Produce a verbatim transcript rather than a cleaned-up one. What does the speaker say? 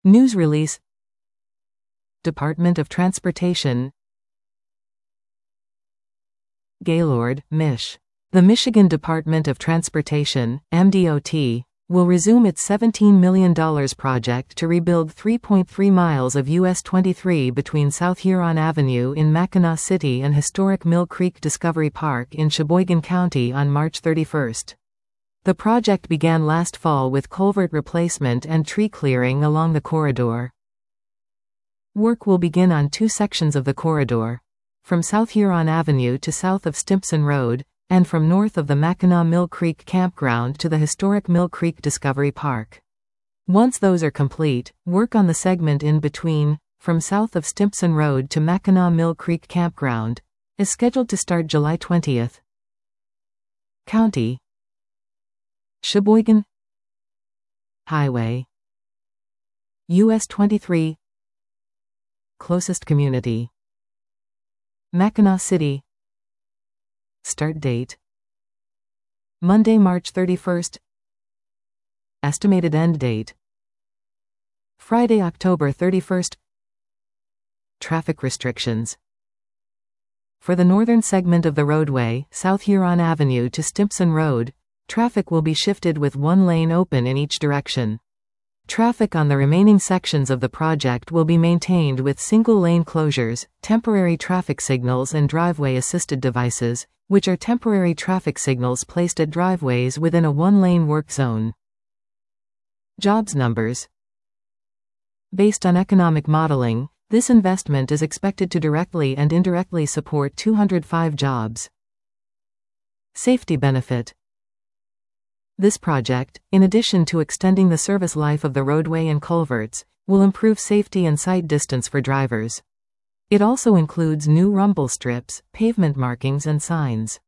News release. Department of Transportation. Gaylord, Mich. The Michigan Department of Transportation, M D O T, will resume its seventeen million dollars project to rebuild three point three miles of U S twenty-three between South Huron Avenue in Mackinac City and historic Mill Creek Discovery Park in Sheboygan County on March thirty-first. The project began last fall with culvert replacement and tree clearing along the corridor. Work will begin on two sections of the corridor, from South Huron Avenue to south of Stimpson Road, and from north of the Mackinac Mill Creek Campground to the historic Mill Creek Discovery Park. Once those are complete, work on the segment in between, from south of Stimpson Road to Mackinac Mill Creek Campground, is scheduled to start July twentieth. County. Sheboygan Highway. U S twenty-three. Closest community. Mackinac City. Start date. Monday, March thirty-first. Estimated end date. Friday, October thirty-first. Traffic restrictions. For the northern segment of the roadway, South Huron Avenue to Stimpson Road, traffic will be shifted with one lane open in each direction. Traffic on the remaining sections of the project will be maintained with single-lane closures, temporary traffic signals and driveway-assisted devices, which are temporary traffic signals placed at driveways within a one-lane work zone. Jobs numbers. Based on economic modeling, this investment is expected to directly and indirectly support two hundred five jobs. Safety benefit. This project, in addition to extending the service life of the roadway and culverts, will improve safety and sight distance for drivers. It also includes new rumble strips, pavement markings and signs.